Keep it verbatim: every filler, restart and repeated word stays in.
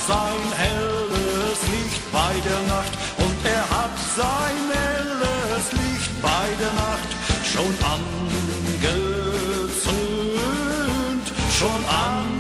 sein helles Licht bei der Nacht und er hat sein helles Licht bei der Nacht schon angezündet, schon angezündet.